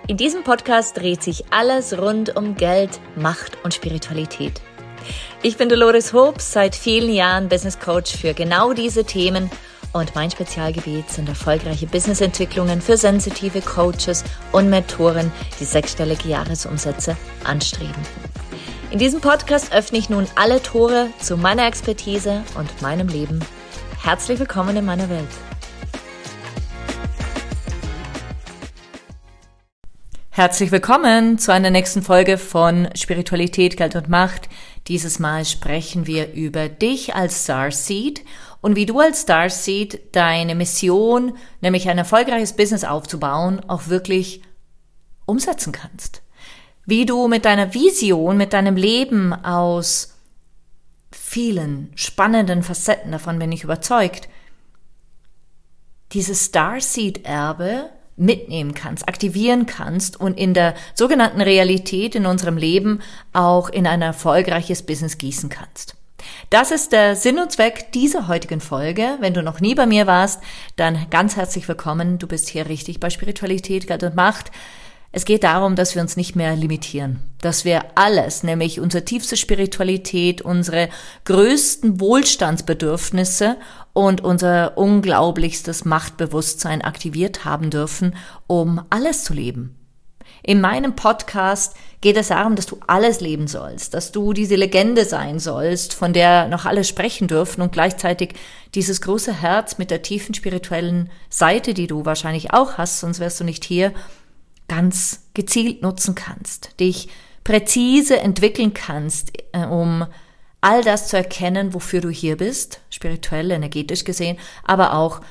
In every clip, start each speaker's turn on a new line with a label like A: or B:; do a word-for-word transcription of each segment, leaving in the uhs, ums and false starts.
A: In diesem Podcast dreht sich alles rund um Geld, Macht und Spiritualität. Ich bin Dolores Hobbs, seit vielen Jahren Business Coach für genau diese Themen und mein Spezialgebiet sind erfolgreiche Businessentwicklungen für sensitive Coaches und Mentoren, die sechsstellige Jahresumsätze anstreben. In diesem Podcast öffne ich nun alle Tore zu meiner Expertise und meinem Leben. Herzlich willkommen in meiner Welt. Herzlich willkommen zu einer nächsten Folge von Spiritualität, Geld und Macht. Dieses Mal sprechen wir über dich als Starseed und wie du als Starseed deine Mission, nämlich ein erfolgreiches Business aufzubauen, auch wirklich umsetzen kannst. Wie du mit deiner Vision, mit deinem Leben aus vielen spannenden Facetten, davon bin ich überzeugt, dieses Starseed-Erbe mitnehmen kannst, aktivieren kannst und in der sogenannten Realität in unserem Leben auch in ein erfolgreiches Business gießen kannst. Das ist der Sinn und Zweck dieser heutigen Folge. Wenn du noch nie bei mir warst, dann ganz herzlich willkommen. Du bist hier richtig bei Spiritualität, Geld und Macht. Es geht darum, dass wir uns nicht mehr limitieren, dass wir alles, nämlich unsere tiefste Spiritualität, unsere größten Wohlstandsbedürfnisse und unser unglaublichstes Machtbewusstsein aktiviert haben dürfen, um alles zu leben. In meinem Podcast geht es darum, dass du alles leben sollst, dass du diese Legende sein sollst, von der noch alle sprechen dürfen und gleichzeitig dieses große Herz mit der tiefen spirituellen Seite, die du wahrscheinlich auch hast, sonst wärst du nicht hier, ganz gezielt nutzen kannst, dich präzise entwickeln kannst, um all das zu erkennen, wofür du hier bist, spirituell, energetisch gesehen, aber auch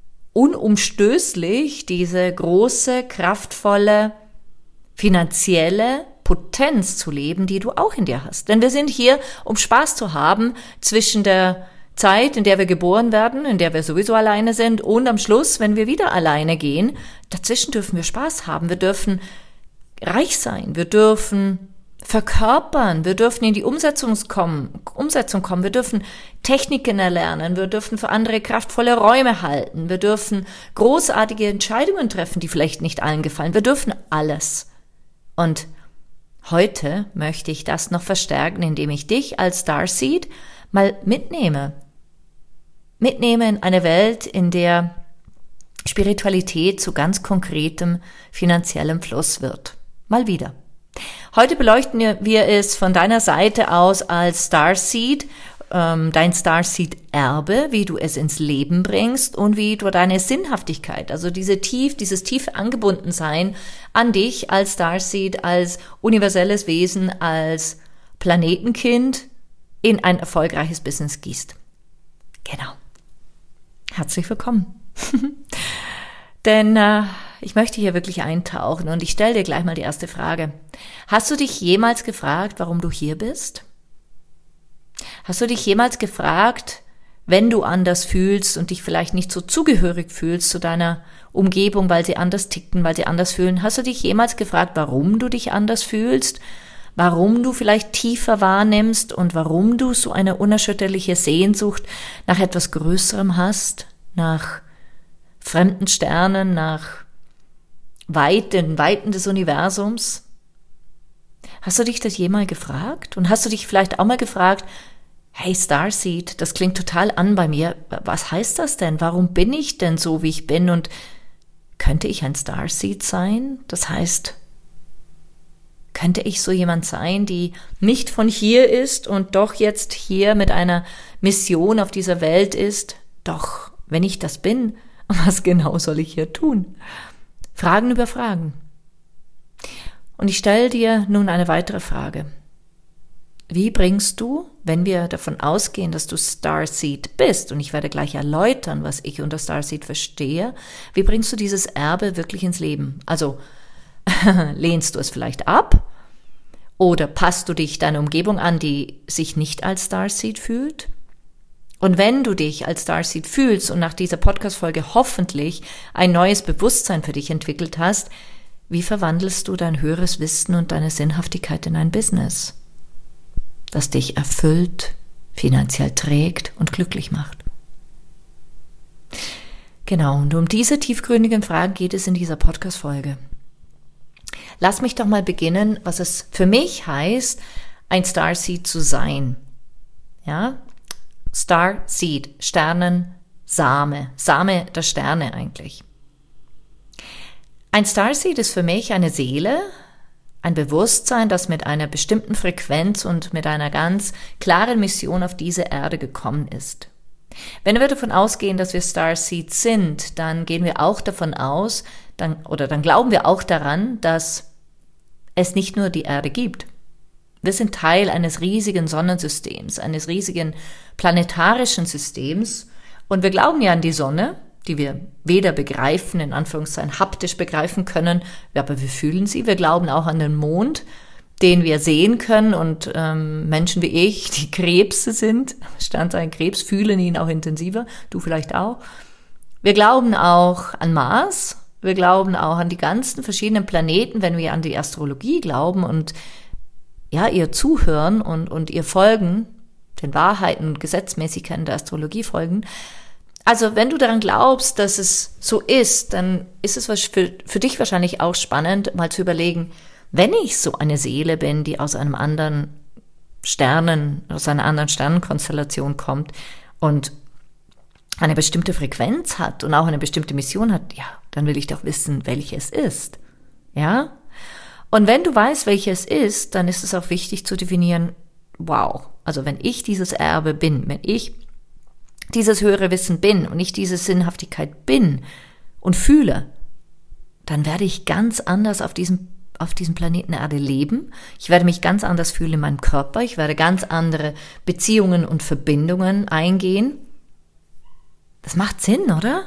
A: unumstößlich diese große, kraftvolle, finanzielle Potenz zu leben, die du auch in dir hast. Denn wir sind hier, um Spaß zu haben zwischen der Zeit, in der wir geboren werden, in der wir sowieso alleine sind und am Schluss, wenn wir wieder alleine gehen, dazwischen dürfen wir Spaß haben, wir dürfen reich sein, wir dürfen verkörpern, wir dürfen in die Umsetzung kommen, Umsetzung kommen, wir dürfen Techniken erlernen, wir dürfen für andere kraftvolle Räume halten, wir dürfen großartige Entscheidungen treffen, die vielleicht nicht allen gefallen, wir dürfen alles. Und heute möchte ich das noch verstärken, indem ich dich als Starseed mal mitnehme. Mitnehme in eine Welt, in der Spiritualität zu ganz konkretem finanziellem Fluss wird. Mal wieder. Heute beleuchten wir es von deiner Seite aus als Starseed, ähm, dein Starseed-Erbe, wie du es ins Leben bringst und wie du deine Sinnhaftigkeit, also diese tief, dieses tiefe Angebundensein an dich als Starseed, als universelles Wesen, als Planetenkind in ein erfolgreiches Business gießt. Genau. Herzlich willkommen. Denn äh, ich möchte hier wirklich eintauchen und ich stelle dir gleich mal die erste Frage. Hast du dich jemals gefragt, warum du hier bist? Hast du dich jemals gefragt, wenn du anders fühlst und dich vielleicht nicht so zugehörig fühlst zu deiner Umgebung, weil sie anders ticken, weil sie anders fühlen, hast du dich jemals gefragt, warum du dich anders fühlst? Warum du vielleicht tiefer wahrnimmst und warum du so eine unerschütterliche Sehnsucht nach etwas Größerem hast, nach fremden Sternen, nach Weiten, Weiten des Universums? Hast du dich das jemals gefragt? Und hast du dich vielleicht auch mal gefragt, hey Starseed, das klingt total an bei mir, was heißt das denn? Warum bin ich denn so, wie ich bin? Und könnte ich ein Starseed sein? Das heißt, könnte ich so jemand sein, die nicht von hier ist und doch jetzt hier mit einer Mission auf dieser Welt ist? Doch, wenn ich das bin, was genau soll ich hier tun? Fragen über Fragen. Und ich stelle dir nun eine weitere Frage. Wie bringst du, wenn wir davon ausgehen, dass du Starseed bist, und ich werde gleich erläutern, was ich unter Starseed verstehe, wie bringst du dieses Erbe wirklich ins Leben? Also, lehnst du es vielleicht ab? Oder passt du dich deiner Umgebung an, die sich nicht als Starseed fühlt? Und wenn du dich als Starseed fühlst und nach dieser Podcast-Folge hoffentlich ein neues Bewusstsein für dich entwickelt hast, wie verwandelst du dein höheres Wissen und deine Sinnhaftigkeit in ein Business, das dich erfüllt, finanziell trägt und glücklich macht? Genau, und um diese tiefgründigen Fragen geht es in dieser Podcast-Folge. lass mich doch mal beginnen, was es für mich heißt, ein Starseed zu sein. Ja, Starseed, Sternensame, Same der Sterne eigentlich. Ein Starseed ist für mich eine Seele, ein Bewusstsein, das mit einer bestimmten Frequenz und mit einer ganz klaren Mission auf diese Erde gekommen ist. Wenn wir davon ausgehen, dass wir Starseeds sind, dann gehen wir auch davon aus, dann, oder dann glauben wir auch daran, dass es nicht nur die Erde gibt. Wir sind Teil eines riesigen Sonnensystems, eines riesigen planetarischen Systems und wir glauben ja an die Sonne, die wir weder begreifen, in Anführungszeichen haptisch begreifen können, aber wir fühlen sie. Wir glauben auch an den Mond, den wir sehen können und ähm, Menschen wie ich, die Krebse sind, Sternzeichen Krebs, fühlen ihn auch intensiver, du vielleicht auch. Wir glauben auch an Mars, wir glauben auch an die ganzen verschiedenen Planeten, wenn wir an die Astrologie glauben und ja, ihr zuhören und, und ihr folgen, den Wahrheiten und Gesetzmäßigkeiten der Astrologie folgen. Also wenn du daran glaubst, dass es so ist, dann ist es für, für dich wahrscheinlich auch spannend, mal zu überlegen, wenn ich so eine Seele bin, die aus einem anderen Sternen, aus einer anderen Sternenkonstellation kommt und eine bestimmte Frequenz hat und auch eine bestimmte Mission hat, ja, dann will ich doch wissen, welche es ist. Ja? Und wenn du weißt, welche es ist, dann ist es auch wichtig zu definieren, wow, also wenn ich dieses Erbe bin, wenn ich dieses höhere Wissen bin und ich diese Sinnhaftigkeit bin und fühle, dann werde ich ganz anders auf diesem auf diesem Planeten Erde leben. Ich werde mich ganz anders fühlen in meinem Körper. Ich werde ganz andere Beziehungen und Verbindungen eingehen. Das macht Sinn, oder?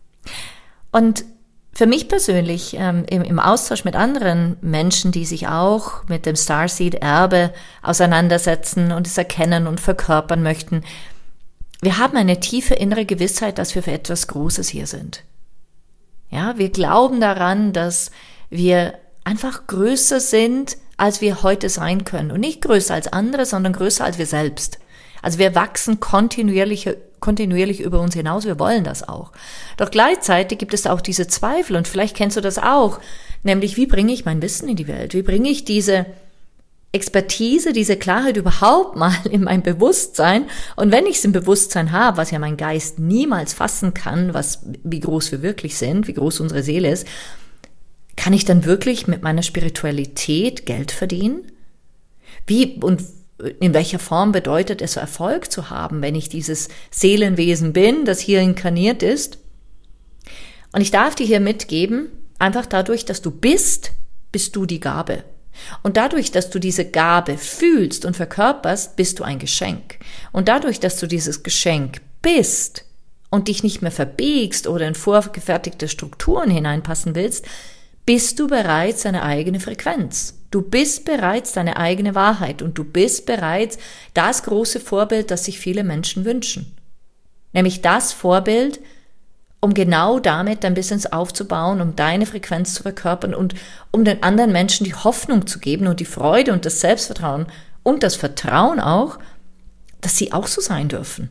A: Und für mich persönlich, ähm, im, im Austausch mit anderen Menschen, die sich auch mit dem Starseed-Erbe auseinandersetzen und es erkennen und verkörpern möchten, wir haben eine tiefe innere Gewissheit, dass wir für etwas Großes hier sind. Ja, wir glauben daran, dass wir einfach größer sind, als wir heute sein können. Und nicht größer als andere, sondern größer als wir selbst. Also wir wachsen kontinuierlich, kontinuierlich über uns hinaus, wir wollen das auch. Doch gleichzeitig gibt es auch diese Zweifel und vielleicht kennst du das auch, nämlich wie bringe ich mein Wissen in die Welt? Wie bringe ich diese Expertise, diese Klarheit überhaupt mal in mein Bewusstsein? Und wenn ich es im Bewusstsein habe, was ja mein Geist niemals fassen kann, was, wie groß wir wirklich sind, wie groß unsere Seele ist, kann ich dann wirklich mit meiner Spiritualität Geld verdienen? Wie und in welcher Form bedeutet es, Erfolg zu haben, wenn ich dieses Seelenwesen bin, das hier inkarniert ist? Und ich darf dir hier mitgeben, einfach dadurch, dass du bist, bist du die Gabe. Und dadurch, dass du diese Gabe fühlst und verkörperst, bist du ein Geschenk. Und dadurch, dass du dieses Geschenk bist und dich nicht mehr verbiegst oder in vorgefertigte Strukturen hineinpassen willst, bist du bereits deine eigene Frequenz. Du bist bereits deine eigene Wahrheit und du bist bereits das große Vorbild, das sich viele Menschen wünschen. Nämlich das Vorbild, um genau damit dein Business aufzubauen, um deine Frequenz zu verkörpern und um den anderen Menschen die Hoffnung zu geben und die Freude und das Selbstvertrauen und das Vertrauen auch, dass sie auch so sein dürfen.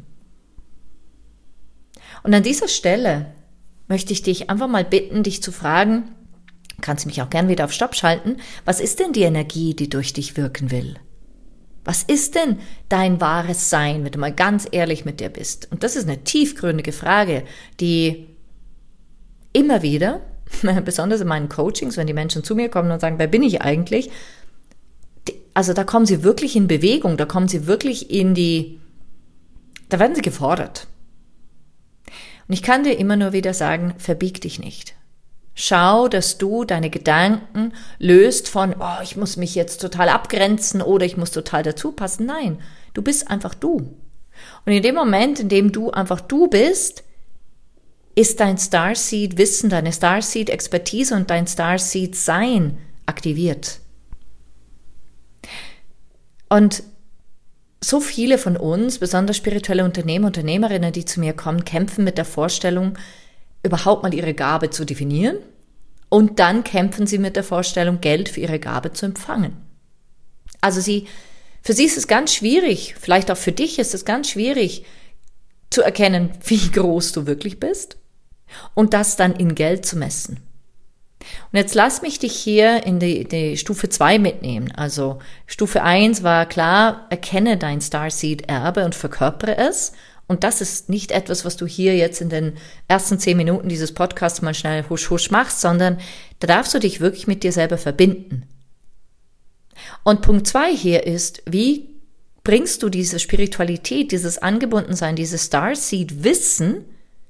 A: Und an dieser Stelle möchte ich dich einfach mal bitten, dich zu fragen, kannst mich auch gern wieder auf Stopp schalten. Was ist denn die Energie, die durch dich wirken will? Was ist denn dein wahres Sein, wenn du mal ganz ehrlich mit dir bist? Und das ist eine tiefgründige Frage, die immer wieder, besonders in meinen Coachings, wenn die Menschen zu mir kommen und sagen, wer bin ich eigentlich? Also da kommen sie wirklich in Bewegung, da kommen sie wirklich in die, da werden sie gefordert. Und ich kann dir immer nur wieder sagen, verbieg dich nicht. Schau, dass du deine Gedanken löst von, oh, ich muss mich jetzt total abgrenzen oder ich muss total dazu passen. Nein, du bist einfach du. Und in dem Moment, in dem du einfach du bist, ist dein Starseed-Wissen, deine Starseed-Expertise und dein Starseed-Sein aktiviert. Und so viele von uns, besonders spirituelle Unternehmer, Unternehmerinnen, die zu mir kommen, kämpfen mit der Vorstellung, überhaupt mal ihre Gabe zu definieren und dann kämpfen sie mit der Vorstellung, Geld für ihre Gabe zu empfangen. Also sie, für sie ist es ganz schwierig, vielleicht auch für dich ist es ganz schwierig zu erkennen, wie groß du wirklich bist und das dann in Geld zu messen. Und jetzt lass mich dich hier in die, die Stufe zwei mitnehmen. Also Stufe eins war klar, erkenne dein Starseed-Erbe und verkörpere es. Und das ist nicht etwas, was du hier jetzt in den ersten zehn Minuten dieses Podcasts mal schnell husch husch machst, sondern da darfst du dich wirklich mit dir selber verbinden. Und Punkt zwei hier ist, wie bringst du diese Spiritualität, dieses Angebundensein, dieses Starseed-Wissen,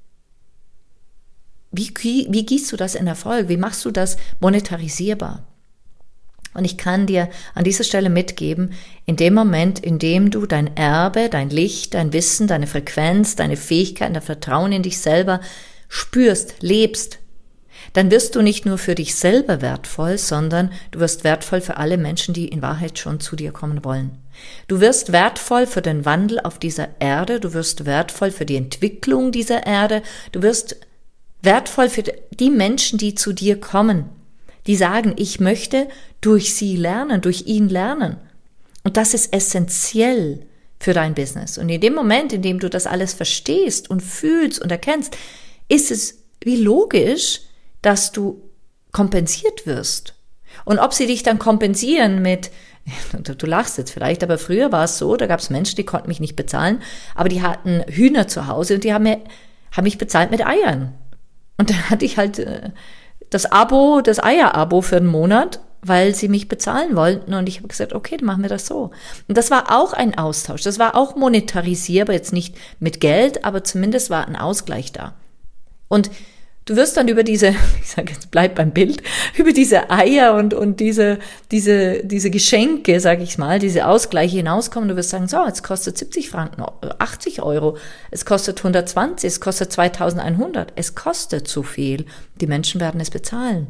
A: wie, wie gießt du das in Erfolg? Wie machst du das monetarisierbar? Und ich kann dir an dieser Stelle mitgeben, in dem Moment, in dem du dein Erbe, dein Licht, dein Wissen, deine Frequenz, deine Fähigkeiten, dein Vertrauen in dich selber spürst, lebst, dann wirst du nicht nur für dich selber wertvoll, sondern du wirst wertvoll für alle Menschen, die in Wahrheit schon zu dir kommen wollen. Du wirst wertvoll für den Wandel auf dieser Erde, du wirst wertvoll für die Entwicklung dieser Erde, du wirst wertvoll für die Menschen, die zu dir kommen, die sagen, ich möchte durch sie lernen, durch ihn lernen. Und das ist essentiell für dein Business. Und in dem Moment, in dem du das alles verstehst und fühlst und erkennst, ist es wie logisch, dass du kompensiert wirst. Und ob sie dich dann kompensieren mit, du lachst jetzt vielleicht, aber früher war es so, da gab es Menschen, die konnten mich nicht bezahlen, aber die hatten Hühner zu Hause und die haben, mir, haben mich bezahlt mit Eiern. Und dann hatte ich halt äh, das Abo, das Eier-Abo für einen Monat, weil sie mich bezahlen wollten. Und ich habe gesagt, okay, dann machen wir das so. Und das war auch ein Austausch. Das war auch monetarisierbar, jetzt nicht mit Geld, aber zumindest war ein Ausgleich da. Und du wirst dann über diese, ich sage jetzt, bleib beim Bild, über diese Eier und und diese diese diese Geschenke, sage ich mal, diese Ausgleiche hinauskommen. Du wirst sagen, so, jetzt kostet siebzig Franken, achtzig Euro, es kostet hundertzwanzig, es kostet zweitausendeinhundert, es kostet zu viel. Die Menschen werden es bezahlen.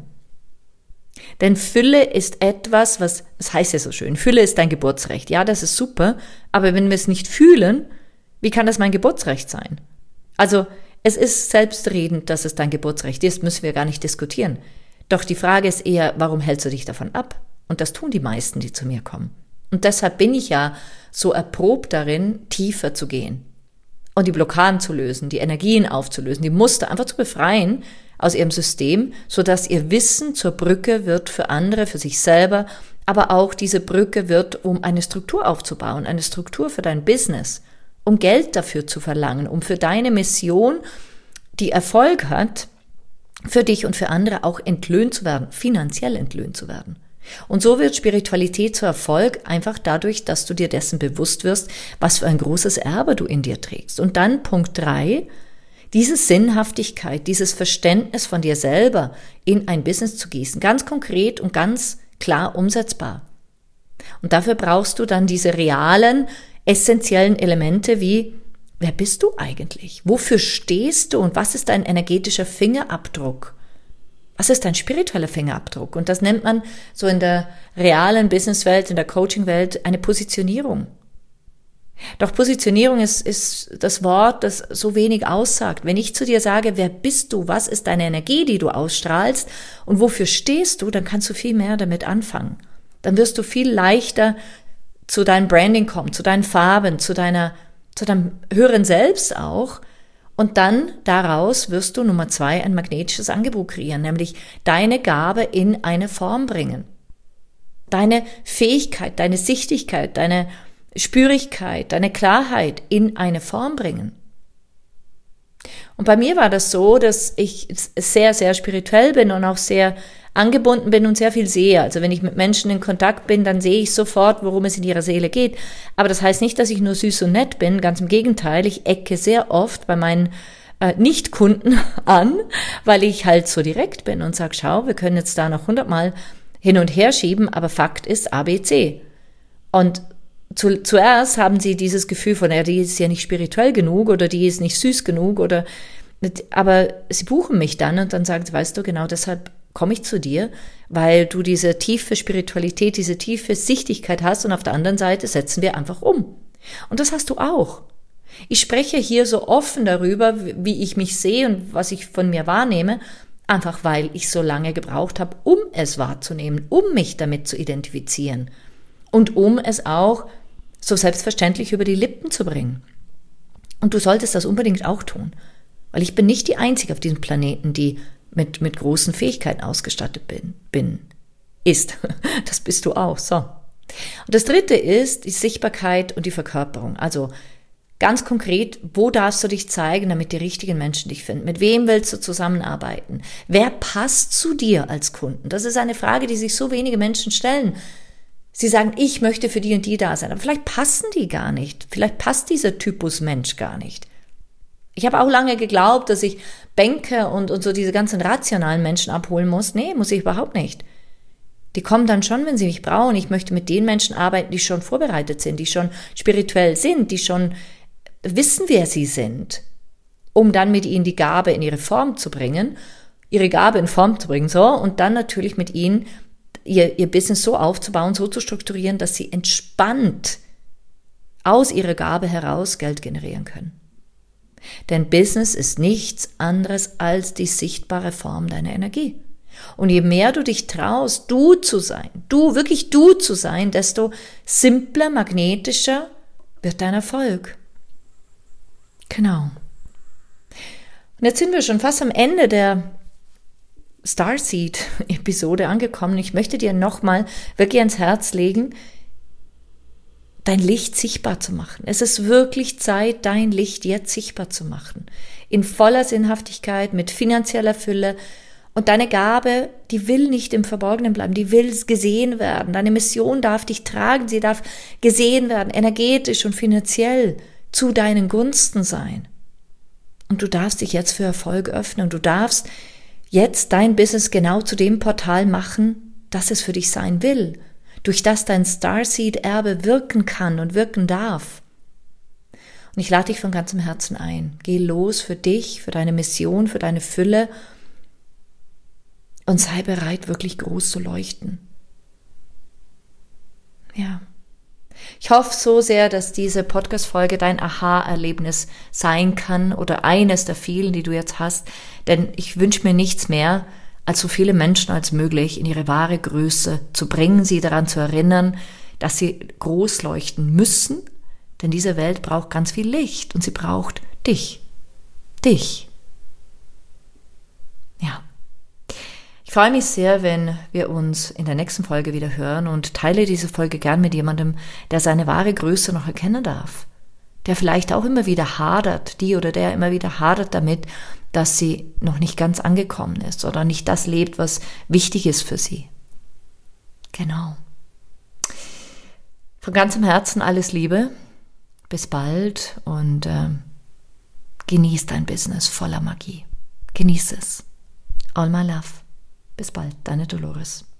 A: Denn Fülle ist etwas, was, das heißt ja so schön, Fülle ist dein Geburtsrecht. Ja, das ist super, aber wenn wir es nicht fühlen, wie kann das mein Geburtsrecht sein? Also, es ist selbstredend, dass es dein Geburtsrecht ist, müssen wir gar nicht diskutieren. Doch die Frage ist eher, warum hältst du dich davon ab? Und das tun die meisten, die zu mir kommen. Und deshalb bin ich ja so erprobt darin, tiefer zu gehen und die Blockaden zu lösen, die Energien aufzulösen, die Muster einfach zu befreien aus ihrem System, sodass ihr Wissen zur Brücke wird für andere, für sich selber, aber auch diese Brücke wird, um eine Struktur aufzubauen, eine Struktur für dein Business, um Geld dafür zu verlangen, um für deine Mission, die Erfolg hat, für dich und für andere auch entlöhnt zu werden, finanziell entlöhnt zu werden. Und so wird Spiritualität zu Erfolg einfach dadurch, dass du dir dessen bewusst wirst, was für ein großes Erbe du in dir trägst. Und dann Punkt drei, diese Sinnhaftigkeit, dieses Verständnis von dir selber in ein Business zu gießen, ganz konkret und ganz klar umsetzbar. Und dafür brauchst du dann diese realen, essentiellen Elemente wie, wer bist du eigentlich? Wofür stehst du und was ist dein energetischer Fingerabdruck? Was ist dein spiritueller Fingerabdruck? Und das nennt man so in der realen Businesswelt, in der Coachingwelt eine Positionierung. Doch Positionierung ist, ist das Wort, das so wenig aussagt. Wenn ich zu dir sage, wer bist du? Was ist deine Energie, die du ausstrahlst? Und wofür stehst du? Dann kannst du viel mehr damit anfangen. Dann wirst du viel leichter zu deinem Branding kommen, zu deinen Farben, zu deiner, zu deinem höheren Selbst auch. Und dann daraus wirst du Nummer zwei ein magnetisches Angebot kreieren, nämlich deine Gabe in eine Form bringen. Deine Fähigkeit, deine Sichtigkeit, deine Spürigkeit, deine Klarheit in eine Form bringen. Und bei mir war das so, dass ich sehr, sehr spirituell bin und auch sehr angebunden bin und sehr viel sehe. Also wenn ich mit Menschen in Kontakt bin, dann sehe ich sofort, worum es in ihrer Seele geht. Aber das heißt nicht, dass ich nur süß und nett bin. Ganz im Gegenteil, ich ecke sehr oft bei meinen äh, Nicht-Kunden an, weil ich halt so direkt bin und sage, schau, wir können jetzt da noch hundertmal hin und her schieben, aber Fakt ist A, B, C. Und zu, zuerst haben sie dieses Gefühl von, ja, die ist ja nicht spirituell genug oder die ist nicht süß genug oder, aber sie buchen mich dann und dann sagen sie, weißt du, genau deshalb komme ich zu dir, weil du diese tiefe Spiritualität, diese tiefe Sichtigkeit hast und auf der anderen Seite setzen wir einfach um. Und das hast du auch. Ich spreche hier so offen darüber, wie ich mich sehe und was ich von mir wahrnehme, einfach weil ich so lange gebraucht habe, um es wahrzunehmen, um mich damit zu identifizieren und um es auch so selbstverständlich über die Lippen zu bringen. Und du solltest das unbedingt auch tun, weil ich bin nicht die Einzige auf diesem Planeten, die mit, mit großen Fähigkeiten ausgestattet bin, bin, ist. Das bist du auch, so. Und das dritte ist die Sichtbarkeit und die Verkörperung. Also ganz konkret, wo darfst du dich zeigen, damit die richtigen Menschen dich finden? Mit wem willst du zusammenarbeiten? Wer passt zu dir als Kunden? Das ist eine Frage, die sich so wenige Menschen stellen. Sie sagen, ich möchte für die und die da sein, aber vielleicht passen die gar nicht. Vielleicht passt dieser Typus Mensch gar nicht. Ich habe auch lange geglaubt, dass ich Banker und, und so diese ganzen rationalen Menschen abholen muss. Nee, muss ich überhaupt nicht. Die kommen dann schon, wenn sie mich brauchen. Ich möchte mit den Menschen arbeiten, die schon vorbereitet sind, die schon spirituell sind, die schon wissen, wer sie sind, um dann mit ihnen die Gabe in ihre Form zu bringen, ihre Gabe in Form zu bringen, so, und dann natürlich mit ihnen ihr, ihr Business so aufzubauen, so zu strukturieren, dass sie entspannt aus ihrer Gabe heraus Geld generieren können. Denn Business ist nichts anderes als die sichtbare Form deiner Energie. Und je mehr du dich traust, du zu sein, du, wirklich du zu sein, desto simpler, magnetischer wird dein Erfolg. Genau. Und jetzt sind wir schon fast am Ende der Starseed-Episode angekommen. Ich möchte dir nochmal wirklich ans Herz legen, dein Licht sichtbar zu machen. Es ist wirklich Zeit, dein Licht jetzt sichtbar zu machen. In voller Sinnhaftigkeit, mit finanzieller Fülle. Und deine Gabe, die will nicht im Verborgenen bleiben, die will gesehen werden. Deine Mission darf dich tragen, sie darf gesehen werden, energetisch und finanziell zu deinen Gunsten sein. Und du darfst dich jetzt für Erfolg öffnen. Du darfst jetzt dein Business genau zu dem Portal machen, das es für dich sein will, durch das dein Starseed-Erbe wirken kann und wirken darf. Und ich lade dich von ganzem Herzen ein. Geh los für dich, für deine Mission, für deine Fülle und sei bereit, wirklich groß zu leuchten. Ja. Ich hoffe so sehr, dass diese Podcast-Folge dein Aha-Erlebnis sein kann oder eines der vielen, die du jetzt hast. Denn ich wünsche mir nichts mehr, als so viele Menschen als möglich in ihre wahre Größe zu bringen, sie daran zu erinnern, dass sie groß leuchten müssen. Denn diese Welt braucht ganz viel Licht und sie braucht dich. Dich. Ja. Ich freue mich sehr, wenn wir uns in der nächsten Folge wieder hören und teile diese Folge gern mit jemandem, der seine wahre Größe noch erkennen darf, der vielleicht auch immer wieder hadert, die oder der immer wieder hadert damit, dass sie noch nicht ganz angekommen ist oder nicht das lebt, was wichtig ist für sie. Genau. Von ganzem Herzen alles Liebe, bis bald und äh, genieß dein Business voller Magie. Genieß es. All my love. Bis bald, deine Dolores.